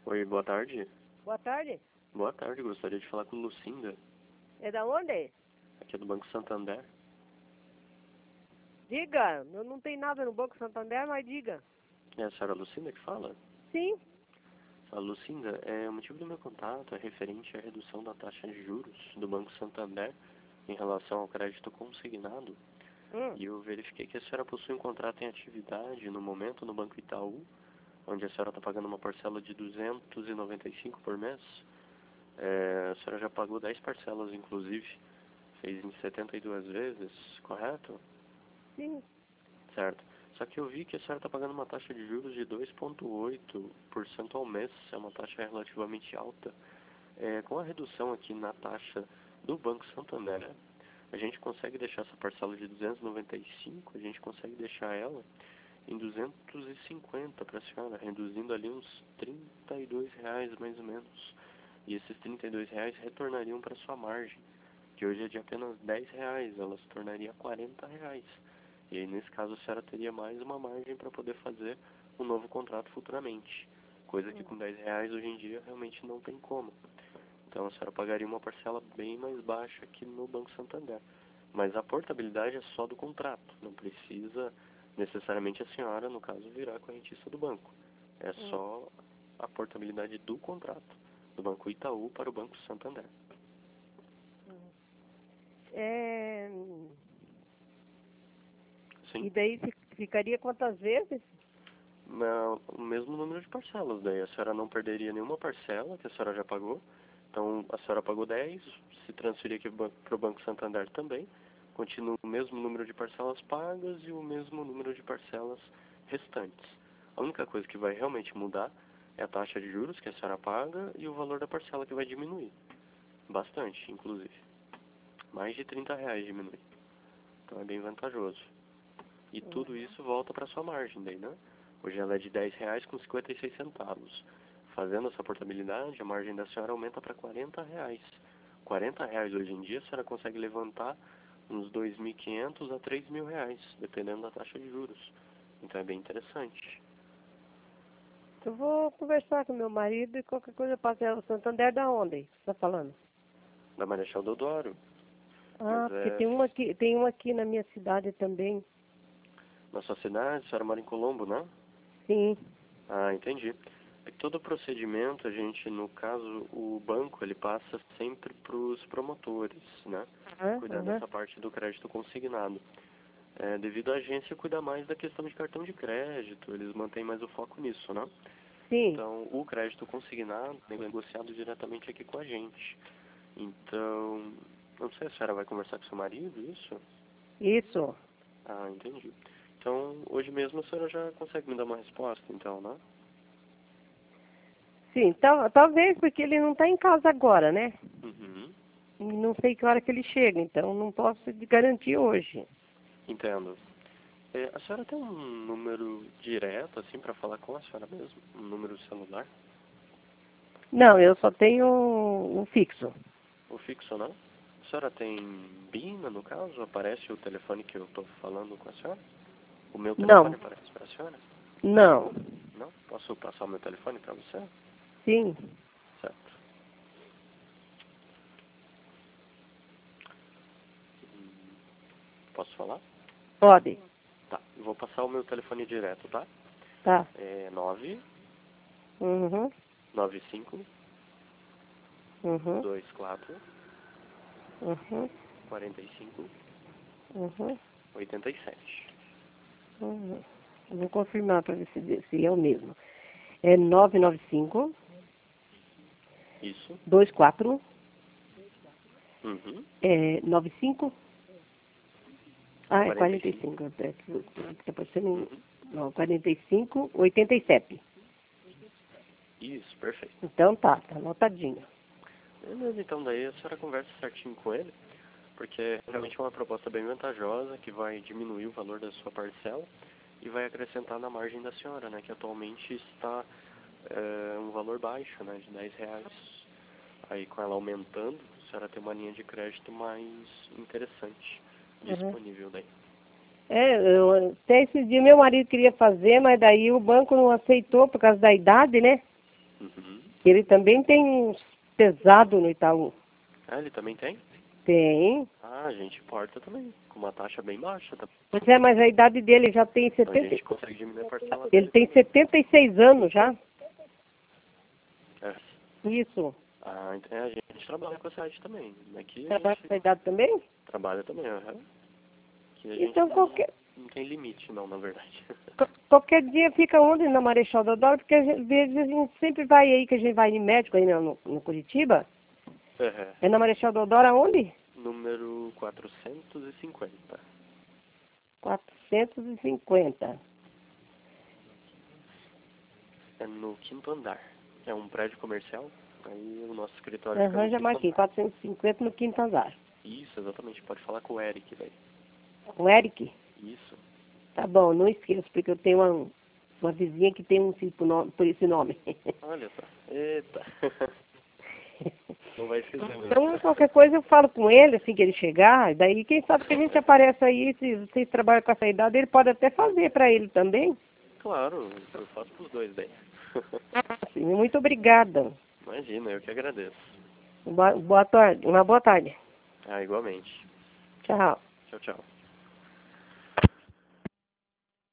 Oi, boa tarde. Boa tarde. Boa tarde, gostaria de falar com Lucinda, É da onde? aqui do Banco Santander. Diga, eu não tenho nada no Banco Santander, mas diga. É a senhora Lucinda que fala? Sim. A Lucinda, o motivo do meu contato é referente à redução da taxa de juros do Banco Santander em relação ao crédito consignado. E eu verifiquei que a senhora possui um contrato em atividade no momento no Banco Itaú, onde a senhora está pagando uma parcela de 295 por mês. A senhora já pagou 10 parcelas, inclusive, fez em 72 vezes, correto? Sim. Certo. Só que eu vi que a senhora está pagando uma taxa de juros de 2,8% ao mês, é uma taxa relativamente alta. Com a redução aqui na taxa do Banco Santander, a gente consegue deixar essa parcela de 295, a gente consegue deixar ela em 250 para a senhora, reduzindo ali uns R$ 32 mais ou menos. E esses R$ 32 retornariam para sua margem, que hoje é de apenas R$ 10, ela se tornaria R$ 40. E aí, nesse caso, a senhora teria mais uma margem para poder fazer um novo contrato futuramente, coisa que com R$ 10 hoje em dia realmente não tem como. Então a senhora pagaria uma parcela bem mais baixa aqui no Banco Santander. Mas a portabilidade é só do contrato, não precisa necessariamente a senhora, no caso, virar correntista do banco. É só a portabilidade do contrato, do Banco Itaú para o Banco Santander. É... Sim. E daí ficaria quantas vezes? O mesmo número de parcelas, daí a senhora não perderia nenhuma parcela que a senhora já pagou. Então a senhora pagou 10, se transferir aqui para o Banco Santander também, continua o mesmo número de parcelas pagas e o mesmo número de parcelas restantes. A única coisa que vai realmente mudar é a taxa de juros que a senhora paga e o valor da parcela que vai diminuir. Bastante, inclusive. Mais de R$ 30 diminui. Então é bem vantajoso. E tudo isso volta para sua margem daí, né? Hoje ela é de R$ 10 com 56 centavos. Fazendo essa portabilidade, a margem da senhora aumenta para R$ 40. R$ 40 hoje em dia, a senhora consegue levantar uns R$ 2.500 a R$ 3.000, dependendo da taxa de juros. Então é bem interessante. Eu vou conversar com meu marido e qualquer coisa eu passo. O Santander da onde você está falando? Da Marechal Deodoro. Ah, Mas porque tem uma aqui na minha cidade também. na sua cidade, a senhora mora em Colombo, né? Sim. Ah, entendi. É que todo o procedimento, a gente, no caso, o banco, ele passa sempre para os promotores, né? Cuidar dessa parte do crédito consignado. Devido à agência cuidar mais da questão de cartão de crédito, eles mantêm mais o foco nisso, né? Sim. Então, o crédito consignado é negociado diretamente aqui com a gente. Então, não sei, a senhora vai conversar com seu marido, isso? Isso. Ah, entendi. Então, hoje mesmo a senhora já consegue me dar uma resposta, então, né? Sim, talvez porque ele não está em casa agora, né? Uhum. Não sei que hora que ele chega, então não posso te garantir hoje. Entendo. A senhora tem um número direto, assim, para falar com a senhora mesmo? Um número celular? Não, eu só tenho um fixo. O fixo, não? A senhora tem BINA, no caso? Aparece o telefone que eu estou falando com a senhora? O meu telefone Não, aparece para a senhora? não. Não? Posso passar o meu telefone para você? Sim. Certo. Posso falar? Pode. Tá. Vou passar o meu telefone direto, tá? Tá. É 9 Uhum. 95 Uhum. 24 Uhum. 45 Uhum. 87. Uhum. Eu vou confirmar para ver se é o mesmo. É 995 Isso. 24 Uhum. 95. Ah, é 45. 45. Tá parecendo. Uhum. Não, 45, 87. Isso, perfeito. Então tá anotadinho. Beleza, então daí a senhora conversa certinho com ele, porque realmente é uma proposta bem vantajosa que vai diminuir o valor da sua parcela e vai acrescentar na margem da senhora, né, que atualmente está um valor baixo, né, de R$ 10. Aí com ela aumentando, a senhora tem uma linha de crédito mais interessante Uhum. disponível daí. Até esses dias meu marido queria fazer, mas daí o banco não aceitou por causa da idade, né? Uhum. que ele também tem uns pesado no Itaú. Ah, ele também tem? Tem. Ah, a gente importa também, com uma taxa bem baixa. Tá? Pois é, mas a idade dele já tem Então a 70. gente consegue diminuir a parcela Ele dele. tem 76 anos já. É. Isso. Ah, então a gente trabalha com essa arte também. Aqui a Trabalha gente com a idade também? trabalha também, aham. Aqui a gente Então não tem limite não, na verdade. qualquer dia fica onde na Marechal Deodoro, porque às vezes a gente sempre vai aí, que a gente vai em médico aí no Curitiba. Aham. É na Marechal Deodoro aonde? Número 450. 450. É no quinto andar. É um prédio comercial. Aí o nosso escritório fica no Arranja quinto Marquinhos, andar. 450 no quinto andar. Isso, exatamente. Pode falar com o Eric, velho. Com o Eric? Isso. Tá bom, não esqueça, porque eu tenho uma vizinha que tem um filho por esse nome. Olha só. Eita. Não vai esquecer mesmo. Então, qualquer coisa eu falo com ele, assim que ele chegar, daí quem sabe que a gente aparece aí, se vocês trabalham com essa idade, ele pode até fazer para ele também. Claro, eu faço pros dois daí. Assim, muito obrigada. Imagina, eu que agradeço. Boa tarde, uma boa tarde. Ah, igualmente. Tchau. Tchau, tchau.